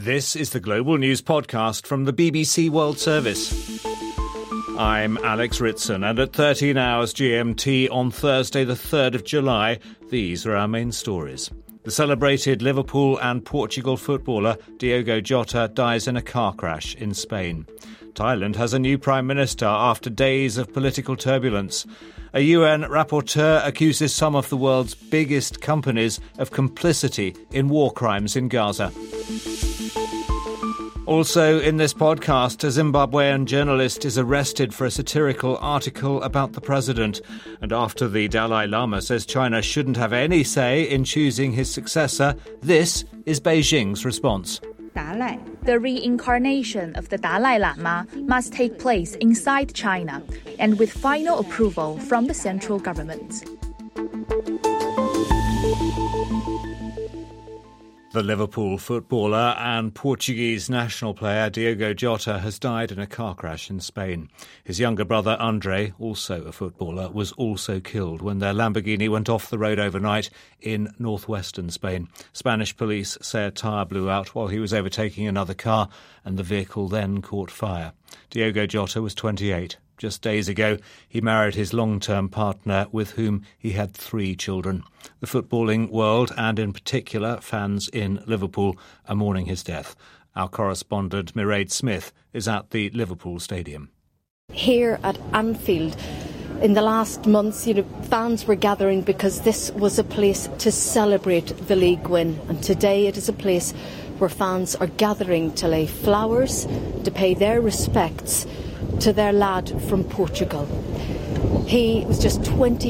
This is the Global News Podcast from the BBC World Service. I'm Alex Ritson, and at 13 hours GMT on Thursday the 3rd of July, these are our main stories. The celebrated Liverpool and Portugal footballer Diogo Jota dies in a car crash in Spain. Thailand has a new Prime Minister after days of political turbulence. A UN rapporteur accuses some of the world's biggest companies of complicity in war crimes in Gaza. Also in this podcast, a Zimbabwean journalist is arrested for a satirical article about the president. And after the Dalai Lama says China shouldn't have any say in choosing his successor, this is Beijing's response. The reincarnation of the Dalai Lama must take place inside China and with final approval from the central government. The Liverpool footballer and Portuguese national player Diogo Jota has died in a car crash in Spain. His younger brother Andre, also a footballer, was also killed when their Lamborghini went off the road overnight in northwestern Spain. Spanish police say a tyre blew out while he was overtaking another car and the vehicle then caught fire. Diogo Jota was 28. Just days ago, he married his long-term partner with whom he had 3 children. The footballing world, and in particular fans in Liverpool, are mourning his death. Our correspondent Mairead Smith is at the Liverpool Stadium. Here at Anfield, in the last months, fans were gathering because this was a place to celebrate the league win. And today it is a place where fans are gathering to lay flowers, to pay their respects to their lad from Portugal. He was just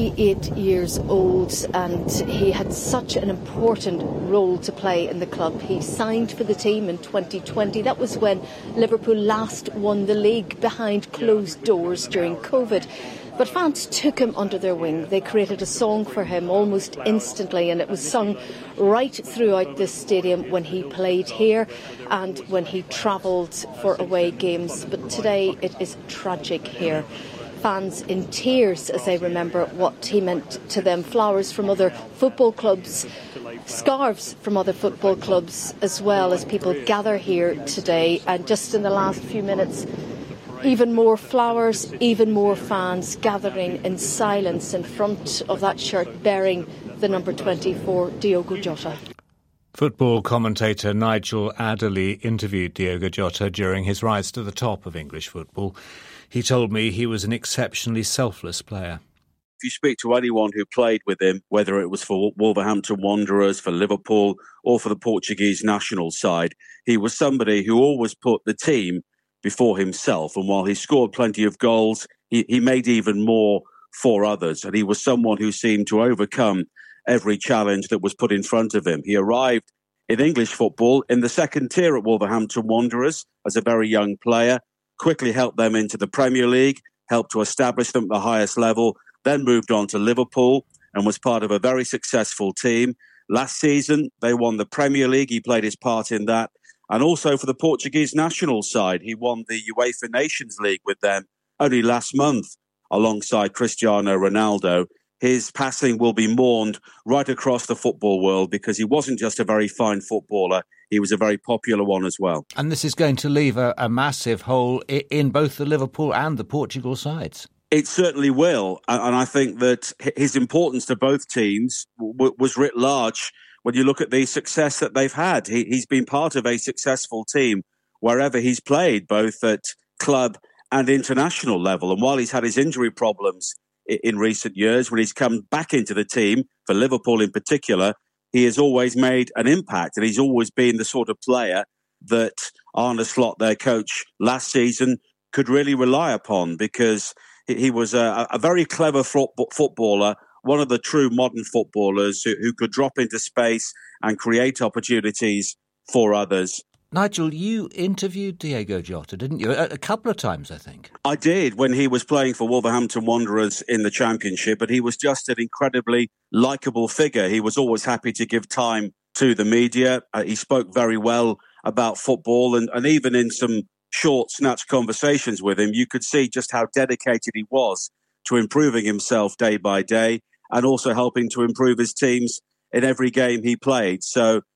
28 years old and he had such an important role to play in the club. He signed for the team in 2020. That was when Liverpool last won the league behind closed doors during COVID. But fans took him under their wing. They created a song for him almost instantly, and it was sung right throughout this stadium when he played here and when he travelled for away games. But today it is tragic here. Fans in tears as they remember what he meant to them. Flowers from other football clubs, scarves from other football clubs, as well as people gather here today. And just in the last few minutes, even more flowers, even more fans gathering in silence in front of that shirt bearing the number 24, Diogo Jota. Football commentator Nigel Adderley interviewed Diogo Jota during his rise to the top of English football. He told me he was an exceptionally selfless player. If you speak to anyone who played with him, whether it was for Wolverhampton Wanderers, for Liverpool, or for the Portuguese national side, he was somebody who always put the team before himself. And while he scored plenty of goals, he made even more for others. And he was someone who seemed to overcome every challenge that was put in front of him. He arrived in English football in the second tier at Wolverhampton Wanderers as a very young player, quickly helped them into the Premier League, helped to establish them at the highest level, then moved on to Liverpool and was part of a very successful team. Last season, they won the Premier League. He played his part in that. And also for the Portuguese national side, he won the UEFA Nations League with them only last month alongside Cristiano Ronaldo. His passing will be mourned right across the football world because he wasn't just a very fine footballer, he was a very popular one as well. And this is going to leave a massive hole in both the Liverpool and the Portugal sides. It certainly will. And I think that his importance to both teams was writ large. When you look at the success that they've had, he's been part of a successful team wherever he's played, both at club and international level. And while he's had his injury problems in recent years, when he's come back into the team, for Liverpool in particular, he has always made an impact. And he's always been the sort of player that Arne Slot, their coach last season, could really rely upon because he was a very clever footballer, one of the true modern footballers who could drop into space and create opportunities for others. Nigel, you interviewed Diogo Jota, didn't you? A couple of times, I think. I did, when he was playing for Wolverhampton Wanderers in the Championship, but he was just an incredibly likeable figure. He was always happy to give time to the media. He spoke very well about football, and even in some short, snatched conversations with him, you could see just how dedicated he was to improving himself day by day and also helping to improve his teams in every game he played. So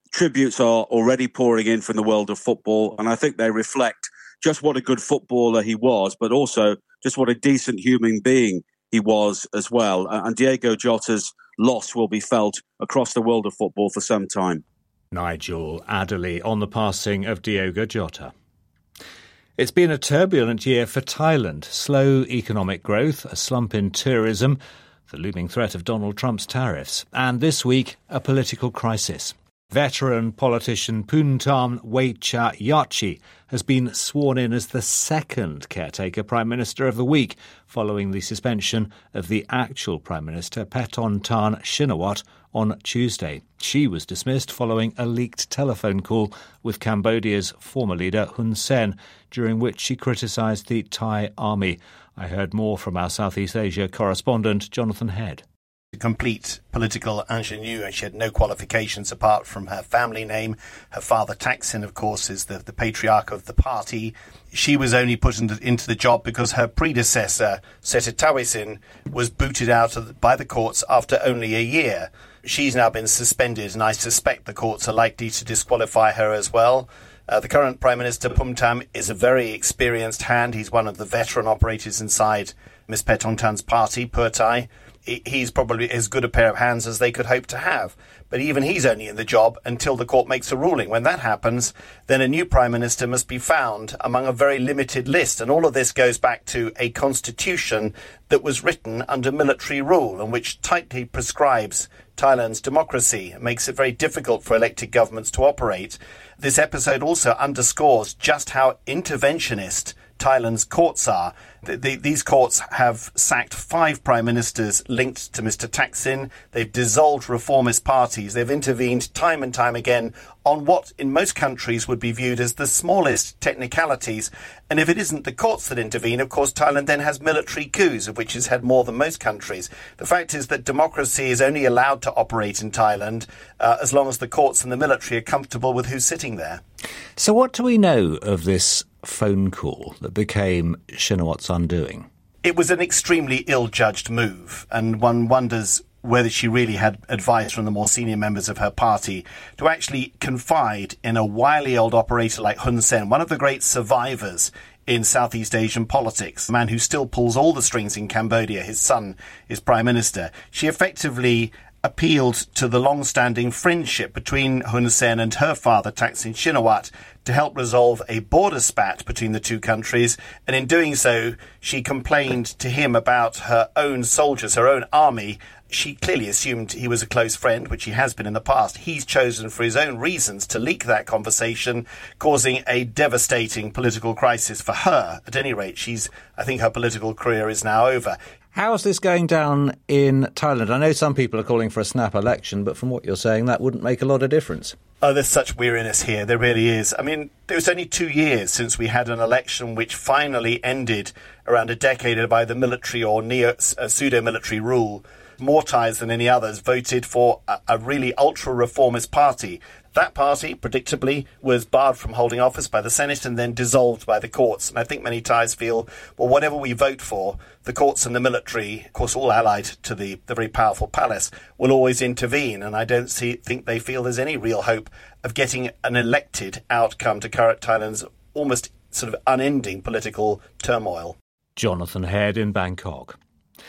Tributes are already pouring in from the world of football, and I think they reflect just what a good footballer he was, but also just what a decent human being he was as well. And Diego Jota's loss will be felt across the world of football for some time. Nigel Adderley on the passing of Diogo Jota. It's been a turbulent year for Thailand. Slow economic growth, a slump in tourism, the looming threat of Donald Trump's tariffs, and this week, a political crisis. Veteran politician Phumtham Wechayachai has been sworn in as the second caretaker Prime Minister of the week, following the suspension of the actual Prime Minister Paetongtarn Shinawatra on Tuesday. She was dismissed following a leaked telephone call with Cambodia's former leader Hun Sen, during which she criticised the Thai army. I heard more from our Southeast Asia correspondent Jonathan Head. A complete political ingenue, and she had no qualifications apart from her family name. Her father, Thaksin, of course, is the patriarch of the party. She was only put into the job because her predecessor, Sethitawisin, was booted out by the courts after only a year. She's now been suspended, and I suspect the courts are likely to disqualify her as well. The current Prime Minister, Phumtham, is a very experienced hand. He's one of the veteran operators inside Ms. Paetongtarn's party, Pheu Thai. He's probably as good a pair of hands as they could hope to have. But even he's only in the job until the court makes a ruling. When that happens, then a new Prime Minister must be found among a very limited list. And all of this goes back to a constitution that was written under military rule and which tightly prescribes Thailand's democracy. It makes it very difficult for elected governments to operate. This episode also underscores just how interventionist Thailand's courts are. These courts have sacked 5 prime ministers linked to Mr. Thaksin. They've dissolved reformist parties. They've intervened time and time again on what in most countries would be viewed as the smallest technicalities. And if it isn't the courts that intervene, of course, Thailand then has military coups, of which it's had more than most countries. The fact is that democracy is only allowed to operate in Thailand as long as the courts and the military are comfortable with who's sitting there. So what do we know of this phone call that became Shinawatra's undoing? It was an extremely ill-judged move, and one wonders whether she really had advice from the more senior members of her party to actually confide in a wily old operator like Hun Sen, one of the great survivors in Southeast Asian politics, a man who still pulls all the strings in Cambodia. His son is Prime Minister. She effectively appealed to the long-standing friendship between Hun Sen and her father, Thaksin Shinawatra, to help resolve a border spat between the two countries. And in doing so, she complained to him about her own soldiers, her own army. She clearly assumed he was a close friend, which he has been in the past. He's chosen for his own reasons to leak that conversation, causing a devastating political crisis for her. At any rate, I think her political career is now over. How is this going down in Thailand? I know some people are calling for a snap election, but from what you're saying, that wouldn't make a lot of difference. Oh, there's such weariness here. There really is. I mean, it was only 2 years since we had an election which finally ended around a decade by the military or pseudo-military rule. More Thais than any others voted for a really ultra-reformist party. That party, predictably, was barred from holding office by the Senate and then dissolved by the courts. And I think many Thais feel, well, whatever we vote for, the courts and the military, of course all allied to the very powerful palace, will always intervene. And I don't think they feel there's any real hope of getting an elected outcome to current Thailand's almost sort of unending political turmoil. Jonathan Head in Bangkok.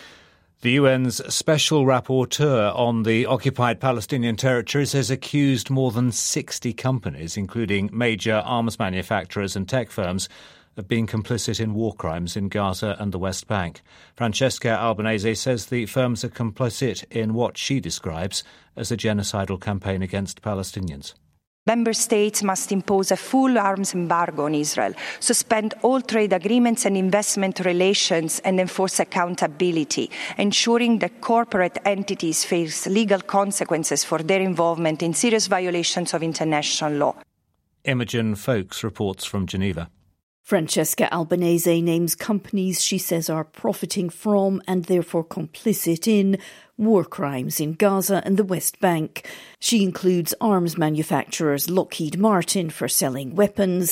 The UN's Special Rapporteur on the occupied Palestinian territories has accused more than 60 companies, including major arms manufacturers and tech firms, of being complicit in war crimes in Gaza and the West Bank. Francesca Albanese says the firms are complicit in what she describes as a genocidal campaign against Palestinians. Member States must impose a full arms embargo on Israel, suspend all trade agreements and investment relations, and enforce accountability, ensuring that corporate entities face legal consequences for their involvement in serious violations of international law. Imogen Foulkes reports from Geneva. Francesca Albanese names companies she says are profiting from and therefore complicit in war crimes in Gaza and the West Bank. She includes arms manufacturers Lockheed Martin for selling weapons,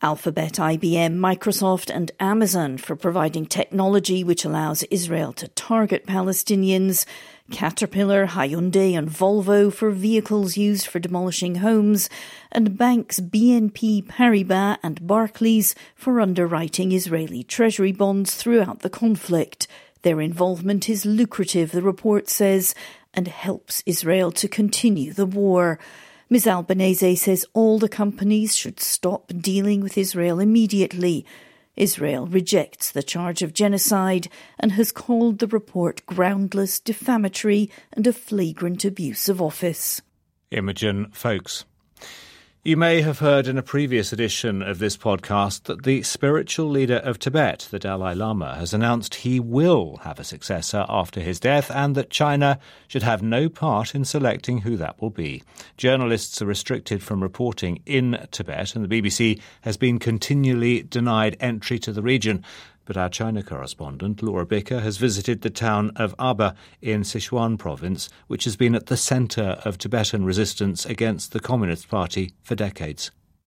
Alphabet, IBM, Microsoft and Amazon for providing technology which allows Israel to target Palestinians, Caterpillar, Hyundai and Volvo for vehicles used for demolishing homes, and banks BNP Paribas and Barclays for underwriting Israeli treasury bonds throughout the conflict. Their involvement is lucrative, the report says, and helps Israel to continue the war. Ms Albanese says all the companies should stop dealing with Israel immediately. Israel rejects the charge of genocide and has called the report groundless, defamatory and a flagrant abuse of office. Imogen Folks. You may have heard in a previous edition of this podcast that the spiritual leader of Tibet, the Dalai Lama, has announced he will have a successor after his death and that China should have no part in selecting who that will be. Journalists are restricted from reporting in Tibet and the BBC has been continually denied entry to the region. But our China correspondent, Laura Bicker, has visited the town of Aba in Sichuan province, which has been at the centre of Tibetan resistance against the Communist Party for decades.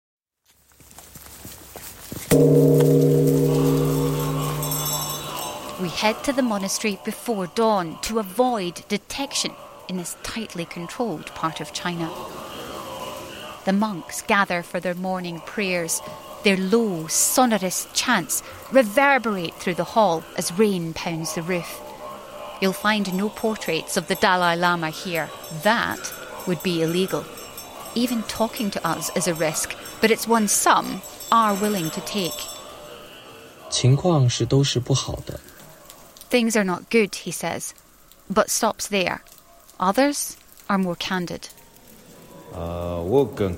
We head to the monastery before dawn to avoid detection in this tightly controlled part of China. The monks gather for their morning prayers. Their low, sonorous chants reverberate through the hall as rain pounds the roof. You'll find no portraits of the Dalai Lama here. That would be illegal. Even talking to us is a risk, but it's one some are willing to take. 情况是都是不好的. Things are not good, he says, but stops there. Others are more candid. The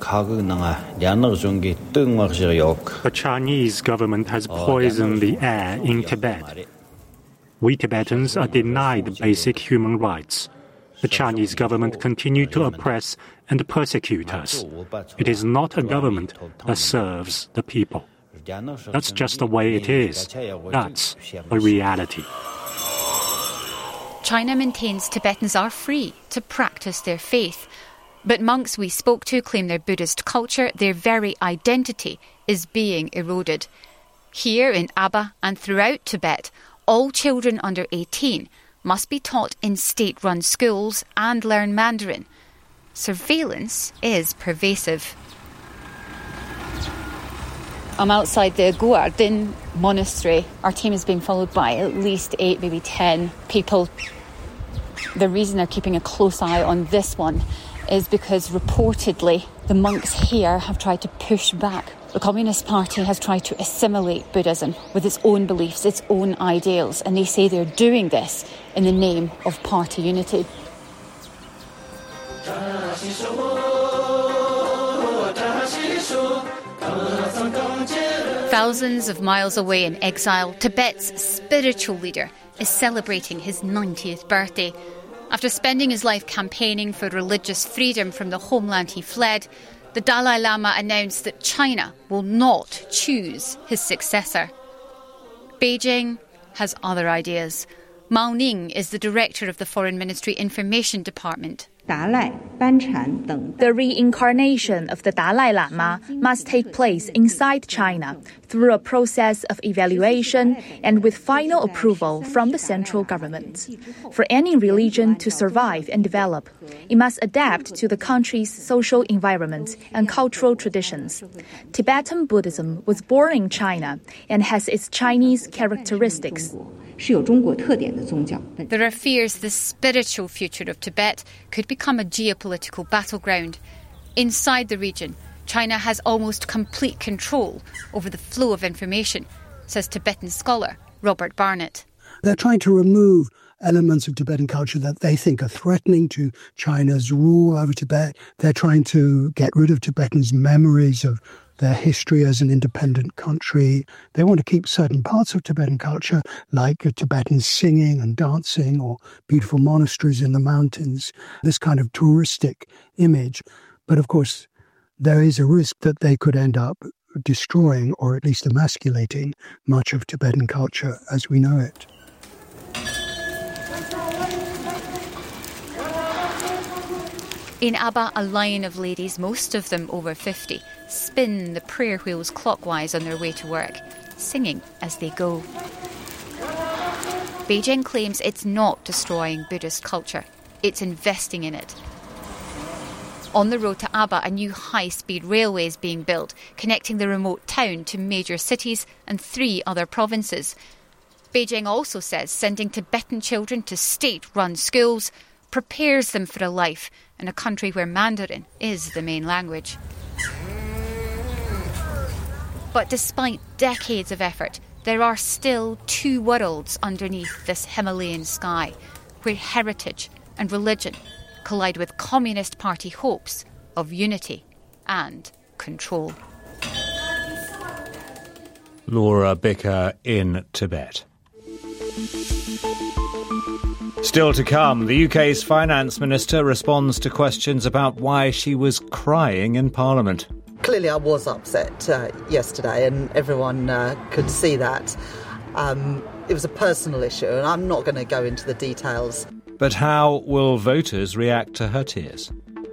Chinese government has poisoned the air in Tibet. We Tibetans are denied basic human rights. The Chinese government continues to oppress and persecute us. It is not a government that serves the people. That's just the way it is. That's a reality. China maintains Tibetans are free to practice their faith. But monks we spoke to claim their Buddhist culture, their very identity, is being eroded. Here in Aba and throughout Tibet, all children under 18 must be taught in state-run schools and learn Mandarin. Surveillance is pervasive. I'm outside the Guardin monastery. Our team is being followed by at least 8, maybe 10 people. The reason they're keeping a close eye on this one is because reportedly the monks here have tried to push back. The Communist Party has tried to assimilate Buddhism with its own beliefs, its own ideals, and they say they're doing this in the name of party unity. Thousands of miles away in exile, Tibet's spiritual leader is celebrating his 90th birthday. After spending his life campaigning for religious freedom from the homeland he fled, the Dalai Lama announced that China will not choose his successor. Beijing has other ideas. Mao Ning is the director of the Foreign Ministry Information Department. The reincarnation of the Dalai Lama must take place inside China through a process of evaluation and with final approval from the central government. For any religion to survive and develop, it must adapt to the country's social environment and cultural traditions. Tibetan Buddhism was born in China and has its Chinese characteristics. There are fears the spiritual future of Tibet could become a geopolitical battleground. Inside the region, China has almost complete control over the flow of information, says Tibetan scholar Robert Barnett. They're trying to remove elements of Tibetan culture that they think are threatening to China's rule over Tibet. They're trying to get rid of Tibetans' memories of their history as an independent country. They want to keep certain parts of Tibetan culture, like Tibetan singing and dancing or beautiful monasteries in the mountains, this kind of touristic image. But of course, there is a risk that they could end up destroying or at least emasculating much of Tibetan culture as we know it. In Aba, a line of ladies, most of them over 50, spin the prayer wheels clockwise on their way to work, singing as they go. Beijing claims it's not destroying Buddhist culture, it's investing in it. On the road to Aba, a new high-speed railway is being built, connecting the remote town to major cities and 3 other provinces. Beijing also says sending Tibetan children to state-run schools prepares them for a life in a country where Mandarin is the main language. But despite decades of effort, there are still 2 worlds underneath this Himalayan sky, where heritage and religion collide with Communist Party hopes of unity and control. Laura Bicker in Tibet. Still to come, the UK's Finance Minister responds to questions about why she was crying in Parliament. Clearly I was upset yesterday, and everyone could see that. It was a personal issue, and I'm not going to go into the details. But how will voters react to her tears?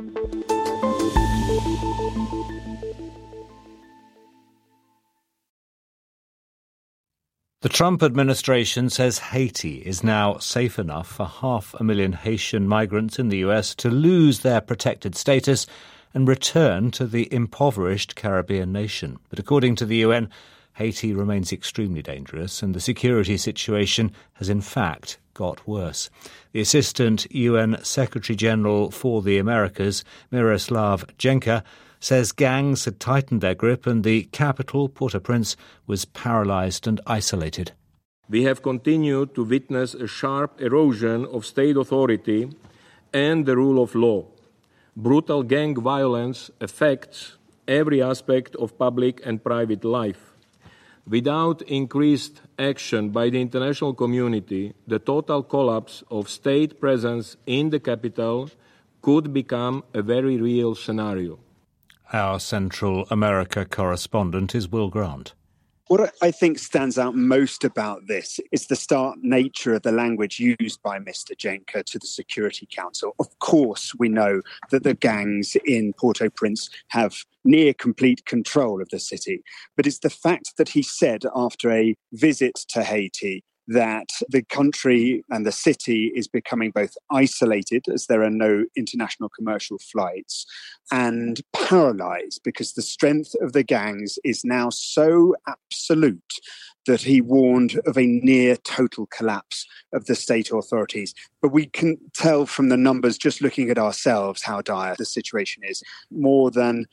The Trump administration says Haiti is now safe enough for 500,000 Haitian migrants in the US to lose their protected status and return to the impoverished Caribbean nation. But according to the UN, Haiti remains extremely dangerous and the security situation has in fact got worse. The Assistant UN Secretary-General for the Americas, Miroslav Jenka, says gangs had tightened their grip and the capital, Port-au-Prince, was paralysed and isolated. We have continued to witness a sharp erosion of state authority and the rule of law. Brutal gang violence affects every aspect of public and private life. Without increased action by the international community, the total collapse of state presence in the capital could become a very real scenario. Our Central America correspondent is Will Grant. What I think stands out most about this is the stark nature of the language used by Mr. Jenka to the Security Council. Of course, we know that the gangs in Port-au-Prince have near complete control of the city. But it's the fact that he said after a visit to Haiti that the country and the city is becoming both isolated, as there are no international commercial flights, and paralysed because the strength of the gangs is now so absolute that he warned of a near total collapse of the state authorities. But we can tell from the numbers, just looking at ourselves, how dire the situation is. More than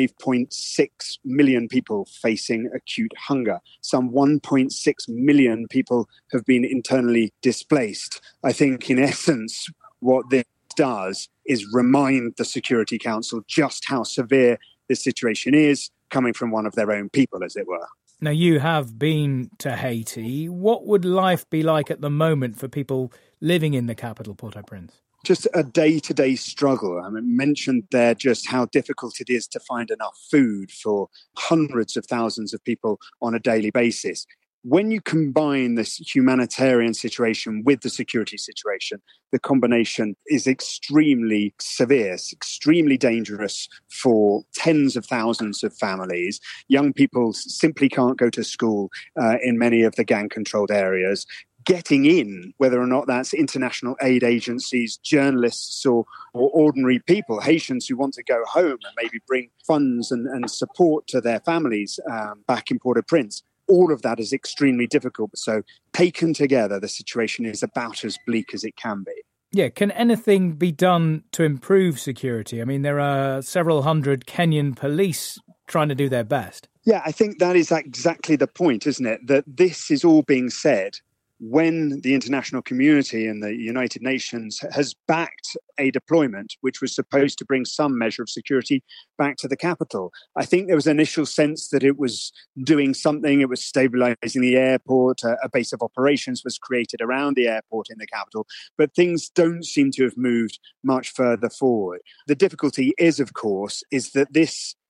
5.6 million people facing acute hunger. Some 1.6 million people have been internally displaced. I think, in essence, what this does is remind the Security Council just how severe this situation is, coming from one of their own people, as it were. Now, you have been to Haiti. What would life be like at the moment for people living in the capital, Port-au-Prince? Just a day-to-day struggle. I mentioned there just how difficult it is to find enough food for hundreds of thousands of people on a daily basis. When you combine this humanitarian situation with the security situation, the combination is extremely severe, extremely dangerous for tens of thousands of families. Young people simply can't go to school in many of the gang-controlled areas. Getting in, whether or not that's international aid agencies, journalists or ordinary people, Haitians who want to go home and maybe bring funds and support to their families back in Port-au-Prince. All of that is extremely difficult. So taken together, the situation is about as bleak as it can be. Yeah, can anything be done to improve security? I mean, there are several hundred Kenyan police trying to do their best. Yeah, I think that is exactly the point, isn't it? That this is all being said when the international community and the United Nations has backed a deployment which was supposed to bring some measure of security back to the capital. I think there was an initial sense that it was doing something. It was stabilizing the airport. A base of operations was created around the airport in the capital. But things don't seem to have moved much further forward. The difficulty is, of course, is that this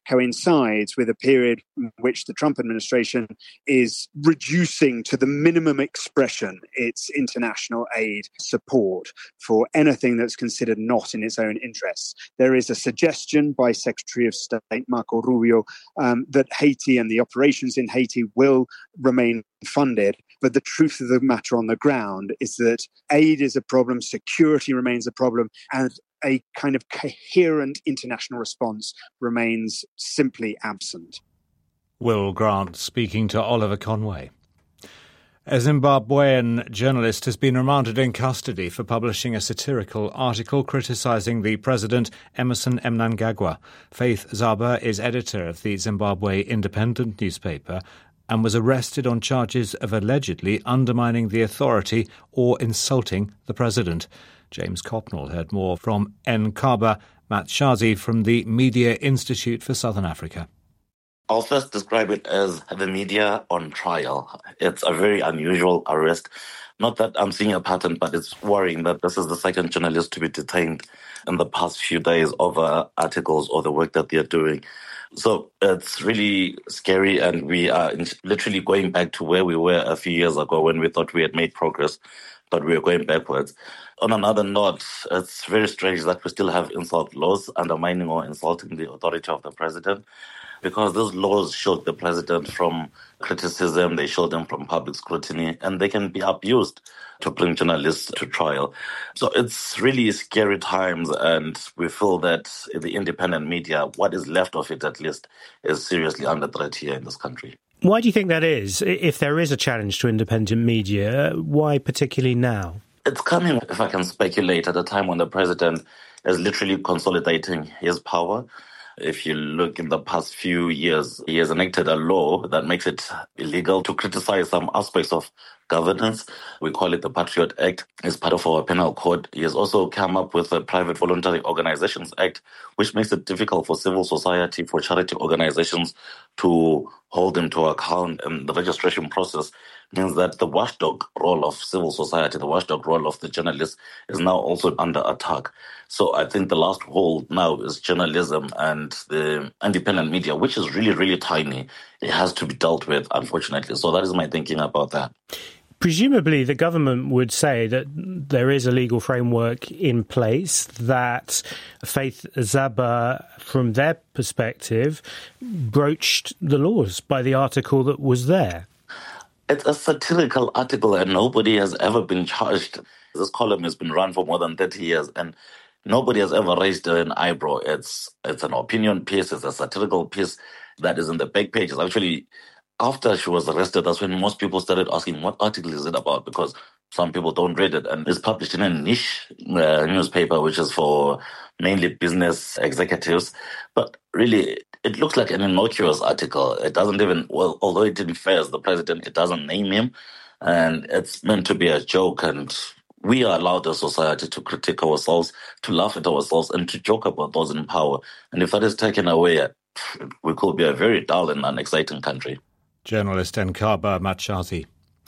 coincides with a period in which the Trump administration is reducing to the minimum expression its international aid support for anything that's considered not in its own interests. There is a suggestion by Secretary of State Marco Rubio that Haiti and the operations in Haiti will remain funded. But the truth of the matter on the ground is that aid is a problem, security remains a problem, and a kind of coherent international response remains simply absent. Will Grant speaking to Oliver Conway. A Zimbabwean journalist has been remanded in custody for publishing a satirical article criticising the president, Emmerson Mnangagwa. Faith Zaba is editor of the Zimbabwe Independent newspaper and was arrested on charges of allegedly undermining the authority or insulting the president. James Copnell heard more from Nkaba Matshazi from the Media Institute for Southern Africa. I'll first describe it as the media on trial. It's a very unusual arrest. Not that I'm seeing a pattern, but it's worrying that this is the second journalist to be detained in the past few days over articles or the work that they're doing. So it's really scary, and we are literally going back to where we were a few years ago when we thought we had made progress, but we are going backwards. On another note, it's very strange that we still have insult laws undermining or insulting the authority of the president, because those laws shield the president from criticism, they shield them from public scrutiny, and they can be abused to bring journalists to trial. So it's really scary times, and we feel that the independent media, what is left of it at least, is seriously under threat here in this country. Why do you think that is? If there is a challenge to independent media, why particularly now? It's coming, if I can speculate, at a time when the president is literally consolidating his power. If you look in the past few years, he has enacted a law that makes it illegal to criticize some aspects of governance. We call it the Patriot Act. It's part of our penal code. He has also come up with the Private Voluntary Organizations Act, which makes it difficult for civil society, for charity organizations to hold him to account. And the registration process means that the watchdog role of civil society, the watchdog role of the journalist, is now also under attack. So I think the last hold now is journalism and the independent media, which is really, really tiny. It has to be dealt with, unfortunately. So that is my thinking about that. Presumably, the government would say that there is a legal framework in place, that Faith Zaba, from their perspective, broached the laws by the article that was there. It's a satirical article, and nobody has ever been charged. This column has been run for more than 30 years, and nobody has ever raised an eyebrow. It's an opinion piece, it's a satirical piece that is in the back pages. Actually, after she was arrested, that's when most people started asking, what article is it about? Because some people don't read it. And it's published in a niche newspaper, which is for mainly business executives. But really, it looks like an innocuous article. It doesn't even, well, although it refers the president, it doesn't name him. And it's meant to be a joke. And we are allowed as society to critique ourselves, to laugh at ourselves, and to joke about those in power. And if that is taken away, we could be a very dull and unexciting country. Journalist Nkaba Matshazi.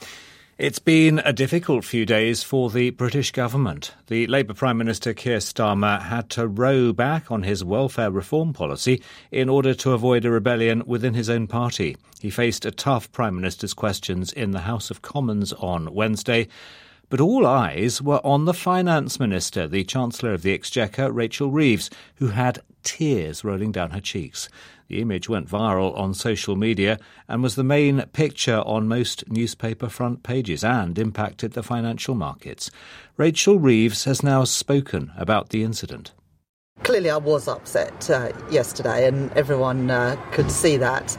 It's been a difficult few days for the British government. The Labour Prime Minister Keir Starmer had to row back on his welfare reform policy in order to avoid a rebellion within his own party. He faced a tough Prime Minister's questions in the House of Commons on Wednesday. But all eyes were on the Finance Minister, the Chancellor of the Exchequer, Rachel Reeves, who had tears rolling down her cheeks. The image went viral on social media and was the main picture on most newspaper front pages and impacted the financial markets. Rachel Reeves has now spoken about the incident. Clearly I was upset yesterday, and everyone could see that.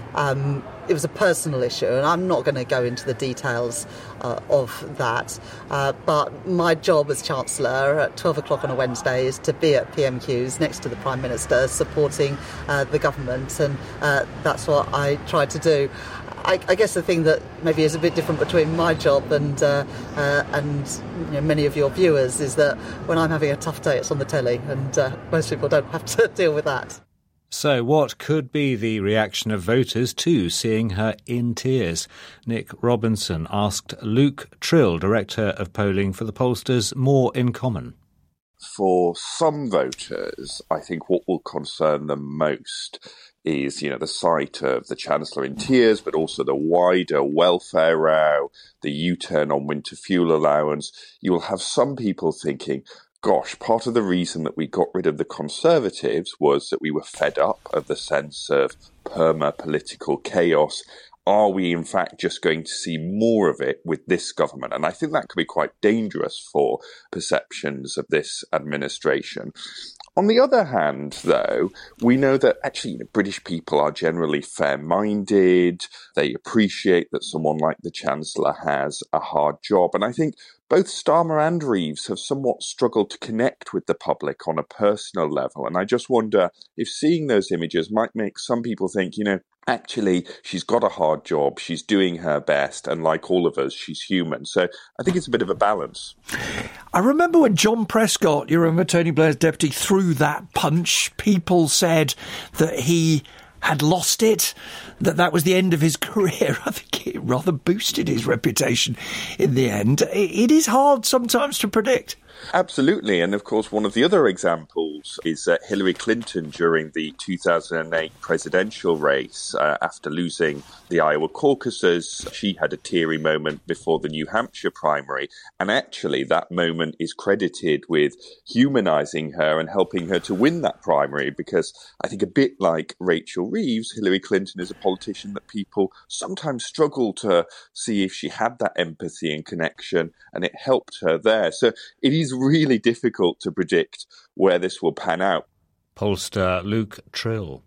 It was a personal issue, and I'm not going to go into the details of that. But my job as Chancellor at 12 o'clock on a Wednesday is to be at PMQs next to the Prime Minister, supporting the government, and that's what I tried to do. I guess the thing that maybe is a bit different between my job and many of your viewers is that when I'm having a tough day, it's on the telly, and most people don't have to deal with that. So what could be the reaction of voters to seeing her in tears? Nick Robinson asked Luke Trill, Director of Polling for the pollsters, more in common. For some voters, I think what will concern them most is, the sight of the Chancellor in tears, but also the wider welfare row, the U-turn on winter fuel allowance, you will have some people thinking, gosh, part of the reason that we got rid of the Conservatives was that we were fed up of the sense of perma-political chaos. Are we, in fact, just going to see more of it with this government? And I think that could be quite dangerous for perceptions of this administration. On the other hand, though, we know that actually British people are generally fair-minded. They appreciate that someone like the Chancellor has a hard job. And I think both Starmer and Reeves have somewhat struggled to connect with the public on a personal level. And I just wonder if seeing those images might make some people think, actually, she's got a hard job, she's doing her best, and like all of us, she's human. So I think it's a bit of a balance. I remember when John Prescott, you remember Tony Blair's deputy, threw that punch, people said that he had lost it, that was the end of his career. I think it rather boosted his reputation in the end. It is hard sometimes to predict. Absolutely. And of course, one of the other examples is Hillary Clinton during the 2008 presidential race. After losing the Iowa caucuses, she had a teary moment before the New Hampshire primary. And actually, that moment is credited with humanizing her and helping her to win that primary, because I think a bit like Rachel Reeves, Hillary Clinton is a politician that people sometimes struggle to see if she had that empathy and connection, and it helped her there. So it is really difficult to predict where this will pan out. Pollster Luke Trill.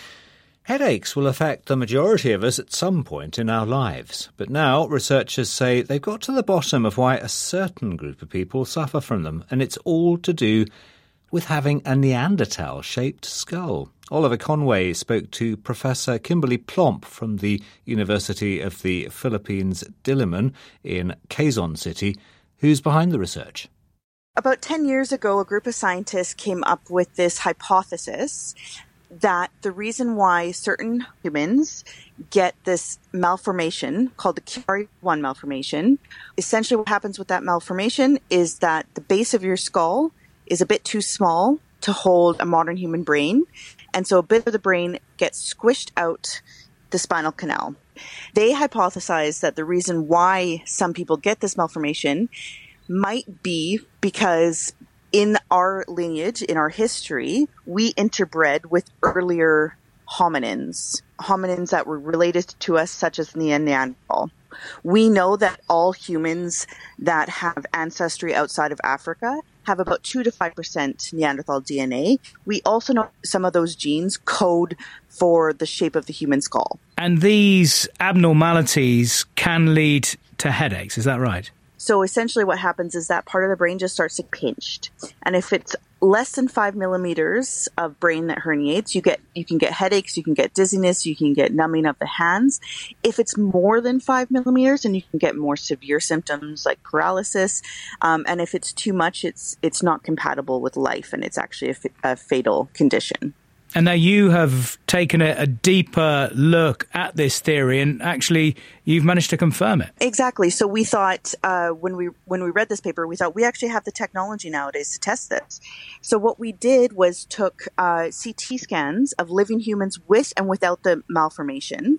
Headaches will affect the majority of us at some point in our lives, but now researchers say they've got to the bottom of why a certain group of people suffer from them, and it's all to do with having a Neanderthal-shaped skull. Oliver Conway spoke to Professor Kimberly Plomp from the University of the Philippines, Diliman in Quezon City, who's behind the research. About 10 years ago, a group of scientists came up with this hypothesis that the reason why certain humans get this malformation called the Chiari-1 malformation, essentially what happens with that malformation is that the base of your skull is a bit too small to hold a modern human brain, and so a bit of the brain gets squished out the spinal canal. They hypothesized that the reason why some people get this malformation might be because in our lineage, in our history, we interbred with earlier hominins that were related to us, such as Neanderthal. We know that all humans that have ancestry outside of Africa have about 2 to 5% Neanderthal DNA. We also know some of those genes code for the shape of the human skull. And these abnormalities can lead to headaches, is that right? So essentially what happens is that part of the brain just starts to pinched. And if it's less than 5 millimeters of brain that herniates, you can get headaches, you can get dizziness, you can get numbing of the hands. If it's more than 5 millimeters, then you can get more severe symptoms like paralysis. And if it's too much, it's not compatible with life, and it's actually a fatal condition. And now you have taken a deeper look at this theory, and actually you've managed to confirm it. Exactly. So we thought when we read this paper, we thought we actually have the technology nowadays to test this. So what we did was took CT scans of living humans with and without the malformation.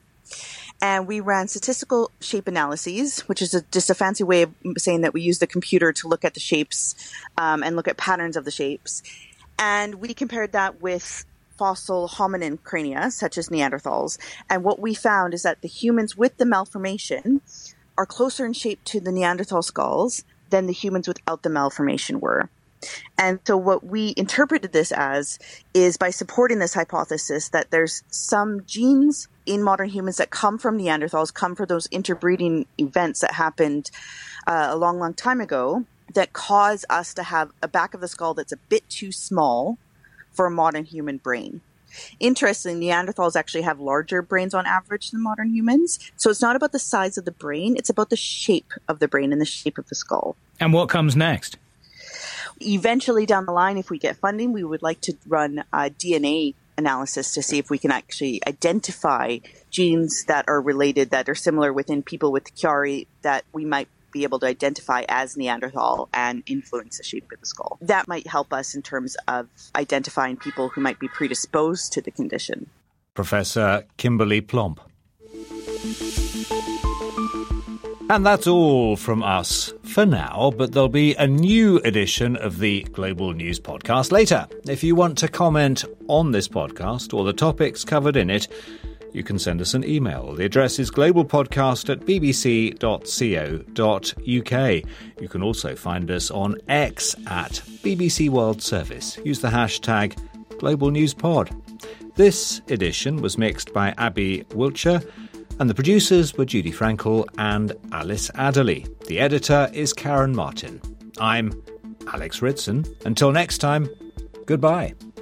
And we ran statistical shape analyses, which is just a fancy way of saying that we use the computer to look at the shapes and look at patterns of the shapes. And we compared that with fossil hominin crania, such as Neanderthals. And what we found is that the humans with the malformation are closer in shape to the Neanderthal skulls than the humans without the malformation were. And so what we interpreted this as is by supporting this hypothesis that there's some genes in modern humans that come from Neanderthals, come from those interbreeding events that happened a long, long time ago, that cause us to have a back of the skull that's a bit too small for a modern human brain. Interestingly, Neanderthals actually have larger brains on average than modern humans. So it's not about the size of the brain, it's about the shape of the brain and the shape of the skull. And what comes next? Eventually down the line, if we get funding, we would like to run a DNA analysis to see if we can actually identify genes that are related, that are similar within people with Chiari, that we might be able to identify as Neanderthal and influence the shape of the skull. That might help us in terms of identifying people who might be predisposed to the condition. Professor Kimberly Plomp. And that's all from us for now, but there'll be a new edition of the Global News Podcast later. If you want to comment on this podcast or the topics covered in it, you can send us an email. The address is globalpodcast@bbc.co.uk. You can also find us on X at BBC World Service. Use the hashtag Global News Pod. This edition was mixed by Abby Wiltshire, and the producers were Judy Frankel and Alice Adderley. The editor is Karen Martin. I'm Alex Ritson. Until next time, goodbye.